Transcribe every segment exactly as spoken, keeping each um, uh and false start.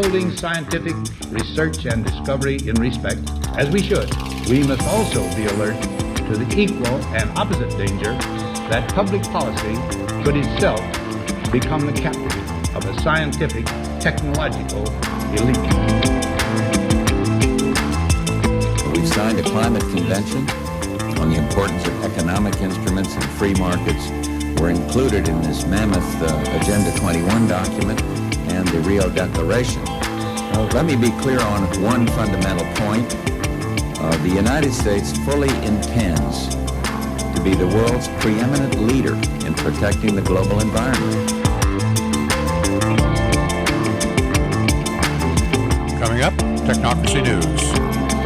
upholding scientific research and discovery in respect, as we should, we must also be alert to the equal and opposite danger that public policy could itself become the captive of a scientific, technological elite. We've signed a climate convention on the importance of economic instruments and free markets. Were included in this mammoth uh, Agenda twenty-one document and the Rio Declaration. Now, let me be clear on one fundamental point. Uh, the United States fully intends to be the world's preeminent leader in protecting the global environment. Coming up, Technocracy News.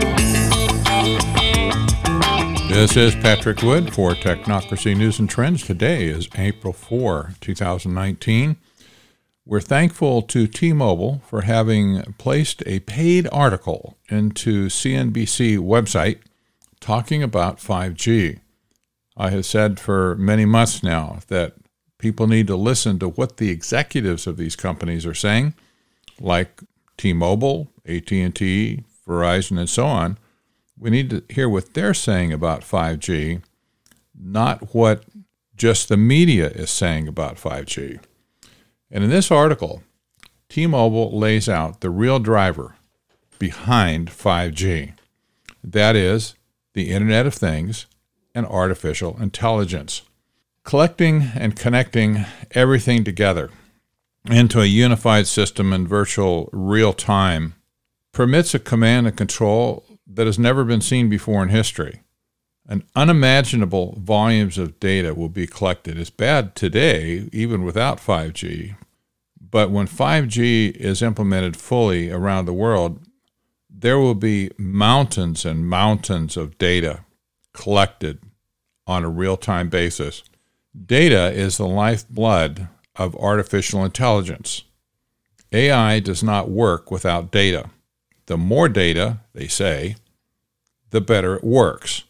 This is Patrick Wood for Technocracy News and Trends. Today is April fourth, twenty nineteen. We're thankful to T-Mobile for having placed a paid article into C N B C website talking about five G. I have said for many months now that people need to listen to what the executives of these companies are saying, like T-Mobile, A T and T, Verizon, and so on. We need to hear what they're saying about five G, not what just the media is saying about five G. And in this article, T-Mobile lays out the real driver behind five G. That is the Internet of Things and artificial intelligence. Collecting and connecting everything together into a unified system in virtual real time permits a command and control that has never been seen before in history. An unimaginable volumes of data will be collected. It's bad today, even without five G. But when five G is implemented fully around the world, there will be mountains and mountains of data collected on a real-time basis. Data is the lifeblood of artificial intelligence. A I does not work without data. The more data, they say, the better it works.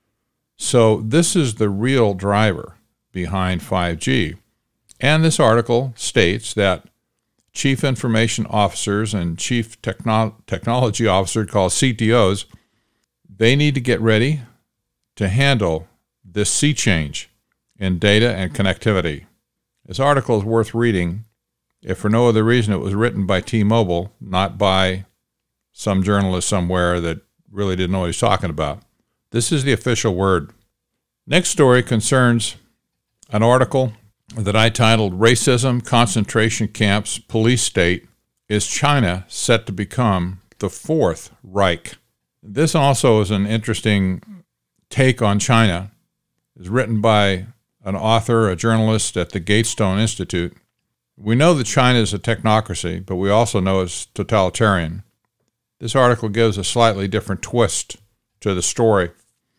So this is the real driver behind five G. And this article states that chief information officers and chief techno- technology officers, called C T Os, they need to get ready to handle this sea change in data and connectivity. This article is worth reading, if for no other reason it was written by T-Mobile, not by some journalist somewhere that really didn't know what he's talking about. This is the official word. Next story concerns an article that I titled Racism, Concentration Camps, Police State. Is China set to become the Fourth Reich? This also is an interesting take on China. It's written by an author, a journalist at the Gatestone Institute. We know that China is a technocracy, but we also know it's totalitarian. This article gives a slightly different twist to the story.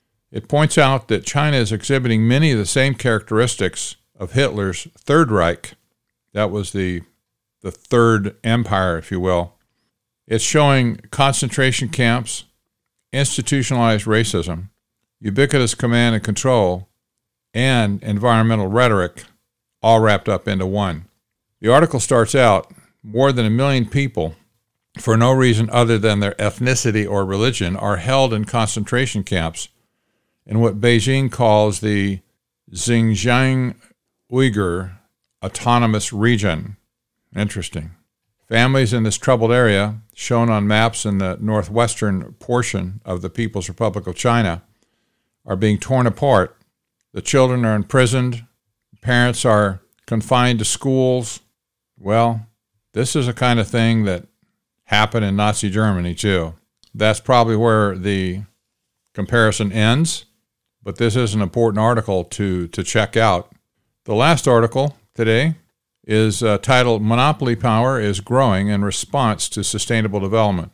It points out that China is exhibiting many of the same characteristics of Hitler's Third Reich. That was the, the Third Empire, if you will. It's showing concentration camps, institutionalized racism, ubiquitous command and control, and environmental rhetoric, all wrapped up into one. The article starts out, more than a million people, for no reason other than their ethnicity or religion, are held in concentration camps in what Beijing calls the Xinjiang Uyghur Autonomous Region. Interesting. Families in this troubled area, shown on maps in the northwestern portion of the People's Republic of China, are being torn apart. The children are imprisoned. Parents are confined to schools. Well, this is a kind of thing that happened in Nazi Germany, too. That's probably where the comparison ends, but this is an important article to, to check out. The last article today is uh, titled Monopoly Power is Growing in Response to Sustainable Development.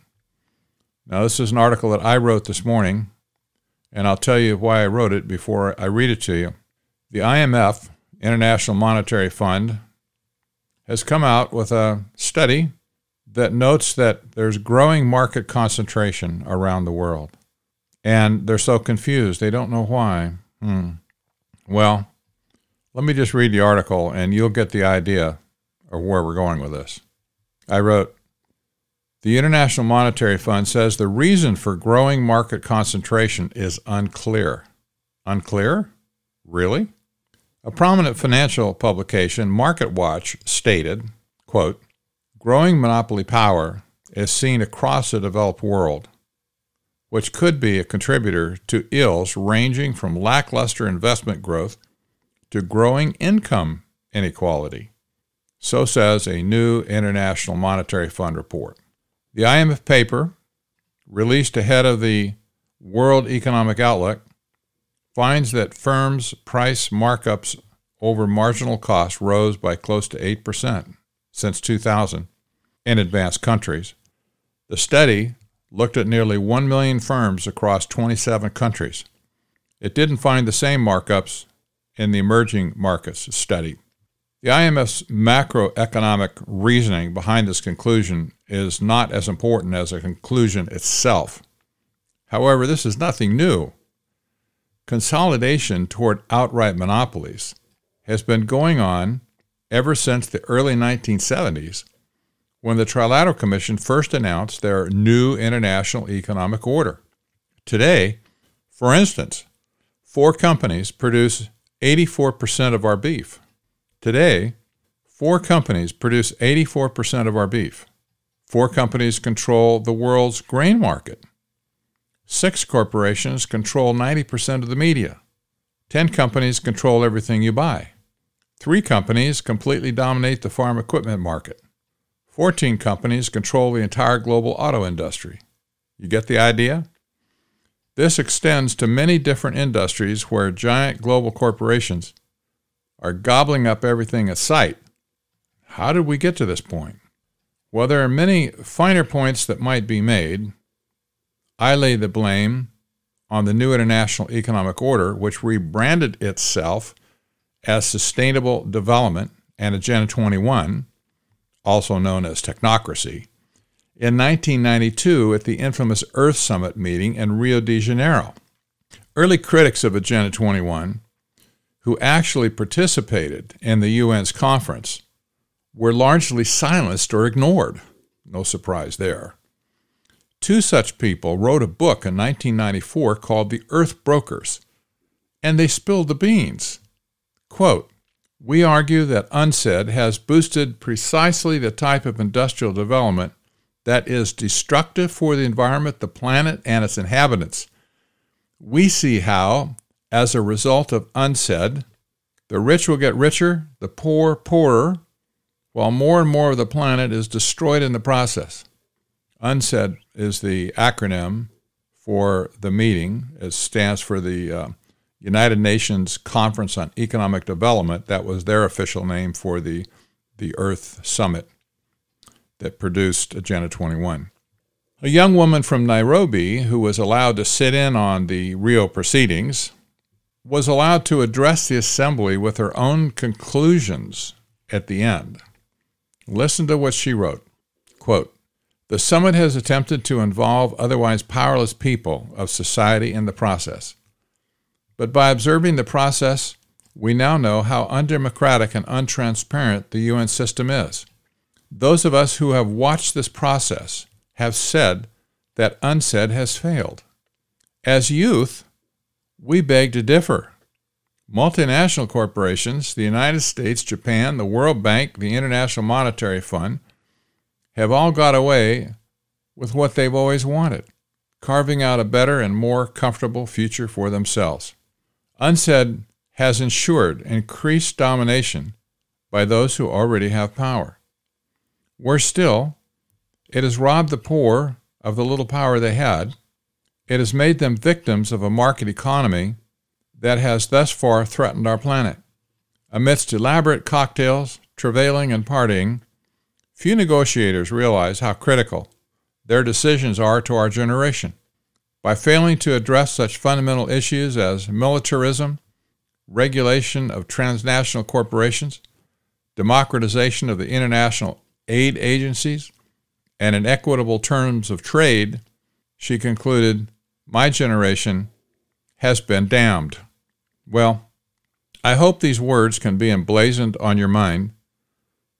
Now, this is an article that I wrote this morning, and I'll tell you why I wrote it before I read it to you. The I M F, International Monetary Fund, has come out with a study that notes that there's growing market concentration around the world. And they're so confused. They don't know why. Hmm. Well, let me just read the article, and you'll get the idea of where we're going with this. I wrote, The International Monetary Fund says the reason for growing market concentration is unclear. Unclear? Really? A prominent financial publication, MarketWatch, stated, quote, growing monopoly power is seen across the developed world, which could be a contributor to ills ranging from lackluster investment growth to growing income inequality. So says a new International Monetary Fund report. The I M F paper, released ahead of the World Economic Outlook, finds that firms' price markups over marginal cost rose by close to eight percent since two thousand in advanced countries. The study looked at nearly one million firms across twenty-seven countries. It didn't find the same markups in the emerging markets study. The I M F's macroeconomic reasoning behind this conclusion is not as important as the conclusion itself. However, this is nothing new. Consolidation toward outright monopolies has been going on ever since the early nineteen seventies, when the Trilateral Commission first announced their new international economic order. Today, for instance, four companies produce eighty-four percent of our beef. Today, four companies produce eighty-four percent of our beef. Four companies control the world's grain market. Six corporations control ninety percent of the media. Ten companies control everything you buy. Three companies completely dominate the farm equipment market. Fourteen companies control the entire global auto industry. You get the idea? This extends to many different industries where giant global corporations are gobbling up everything in sight. How did we get to this point? Well, there are many finer points that might be made. I lay the blame on the new International Economic Order, which rebranded itself as Sustainable Development and Agenda twenty-one, also known as Technocracy, in nineteen ninety-two at the infamous Earth Summit meeting in Rio de Janeiro. Early critics of Agenda twenty-one, who actually participated in the U N's conference, were largely silenced or ignored. No surprise there. Two such people wrote a book in nineteen ninety-four called The Earth Brokers, and they spilled the beans. Quote, we argue that UNCED has boosted precisely the type of industrial development that is destructive for the environment, the planet, and its inhabitants. We see how, as a result of UNCED, the rich will get richer, the poor poorer, while more and more of the planet is destroyed in the process. UNCED is the acronym for the meeting. It stands for the uh, United Nations Conference on Economic Development. That was their official name for the, the Earth Summit that produced Agenda twenty-one. A young woman from Nairobi who was allowed to sit in on the Rio proceedings was allowed to address the assembly with her own conclusions at the end. Listen to what she wrote. Quote, the summit has attempted to involve otherwise powerless people of society in the process. But by observing the process, we now know how undemocratic and untransparent the U N system is. Those of us who have watched this process have said that UNCED has failed. As youth, we beg to differ. Multinational corporations, the United States, Japan, the World Bank, the International Monetary Fund, have all got away with what they've always wanted, carving out a better and more comfortable future for themselves. UNCED has ensured increased domination by those who already have power. Worse still, it has robbed the poor of the little power they had. It has made them victims of a market economy that has thus far threatened our planet. Amidst elaborate cocktails, travailing, and partying, few negotiators realize how critical their decisions are to our generation. By failing to address such fundamental issues as militarism, regulation of transnational corporations, democratization of the international aid agencies, and inequitable terms of trade, she concluded, my generation has been damned. Well, I hope these words can be emblazoned on your mind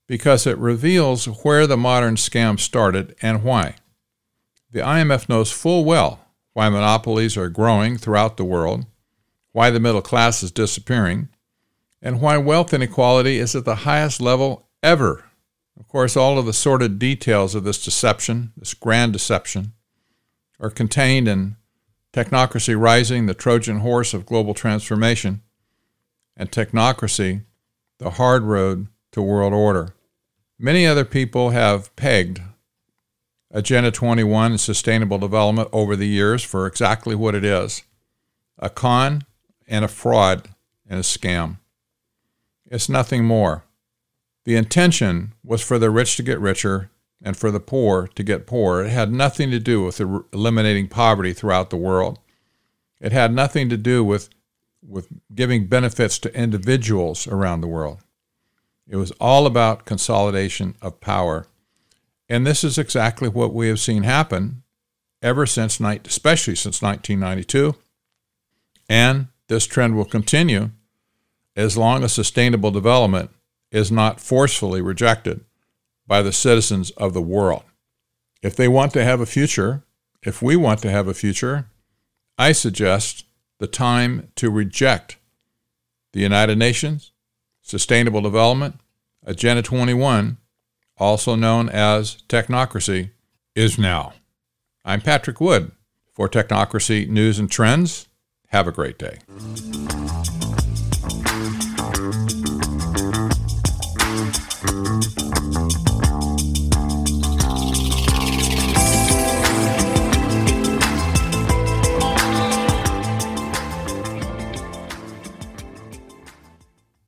because it reveals where the modern scam started and why. The I M F knows full well why monopolies are growing throughout the world, why the middle class is disappearing, and why wealth inequality is at the highest level ever. Of course, all of the sordid details of this deception, this grand deception, are contained in Technocracy Rising, the Trojan Horse of Global Transformation, and Technocracy, the Hard Road to World Order. Many other people have pegged Agenda twenty-one and Sustainable Development over the years for exactly what it is, a con and a fraud and a scam. It's nothing more. The intention was for the rich to get richer and for the poor to get poorer. It had nothing to do with eliminating poverty throughout the world. It had nothing to do with, with giving benefits to individuals around the world. It was all about consolidation of power. And this is exactly what we have seen happen ever since, especially since nineteen ninety-two. And this trend will continue as long as sustainable development is not forcefully rejected by the citizens of the world. If they want to have a future, if we want to have a future, I suggest the time to reject the United Nations, Sustainable Development, Agenda twenty-one, also known as Technocracy, is now. I'm Patrick Wood for Technocracy News and Trends. Have a great day.